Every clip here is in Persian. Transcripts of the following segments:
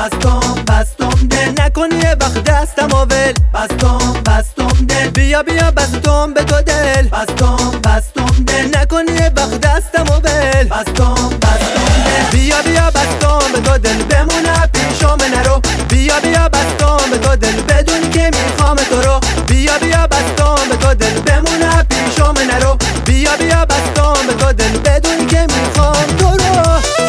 بستم دل نکنی یه وقت دستم ول. بستم دل بیا بستم به تو دل. بستم دل نکنی یه وقت دستم ول. بستم دل بیا بستم به تو دل بمونه پیشم نرو. بیا بستم به تو دل بدون که میخوام تو رو. بیا بستم به تو دل بمونه پیشم نرو. بیا بستم به تو دل بدون که میخوام تو رو.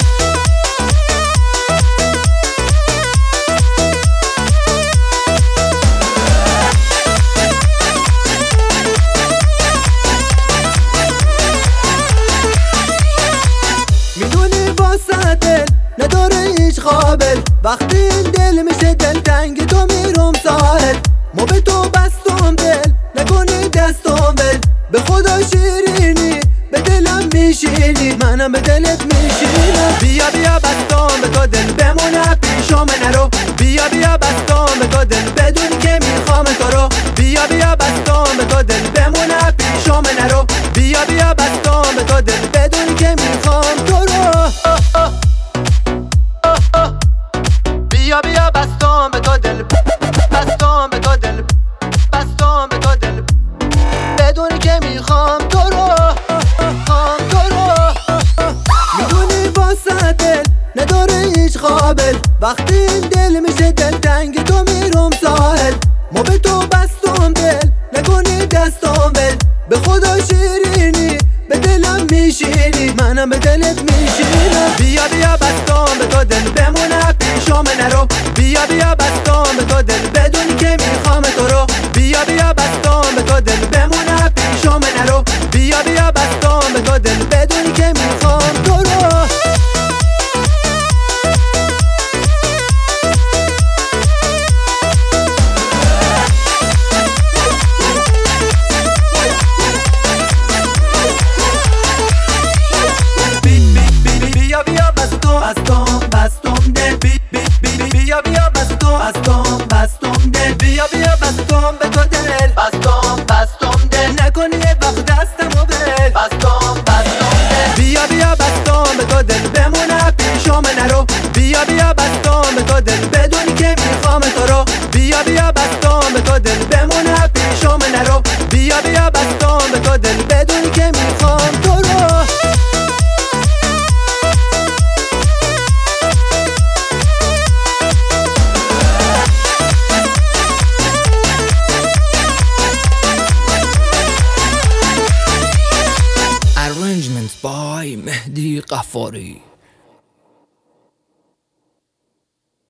میدونی واسه دل نداره هیچ قابل. وقتی این دل میشه دل تنگ تو میرم ساحل. ما به تو بستم دل نکنی دستم ول. به خدا شیرینی به دلم میشینی منم به دلت میشینم. بیا بستم به تو دل بمونه پیشم نرو. بیا بستم به تو دل بدون که میخوام تو رو. بیا بستم به تو دل بمونه پیشم نرو. بیا بستم به تو دل بدون که میخوام تو رو. بیا بستم به تو دل. بستم به تو دل. بستم به تو دل بدون که میخوام تو رو. میدونی واسه دل نداره هیچ قابل. وقتی این دل میشه دل تنگ تو میرم ساحل. ما به تو بستم دل نکنی دستم ول. به خدا شیرینی به دلم میشینی منم به دلت میشینم. بیا بستم به تو دل بمونه پیشم نرو. بیا بستم به تو دل بدون که میخوام تو رو. بیا بستم به تو دل بمونه پیشم نرو. بیا بستم به تو دل بدون که میخوام تو رو. بستم دل بیا بستم دل بیا بستم به تو دل. بستم دل نکنی یه وقت دستم ول. بستم دل بیا بستم به تو دل بمونه پیشم نرو. بیا بستم به تو دل بدون که میخوام تو رو. بیا بستم به تو دل بمونه پیشم نرو. بیا بستم به تو دل بدون که میخوام تو رو. Arrangements by Mehdi Qafari.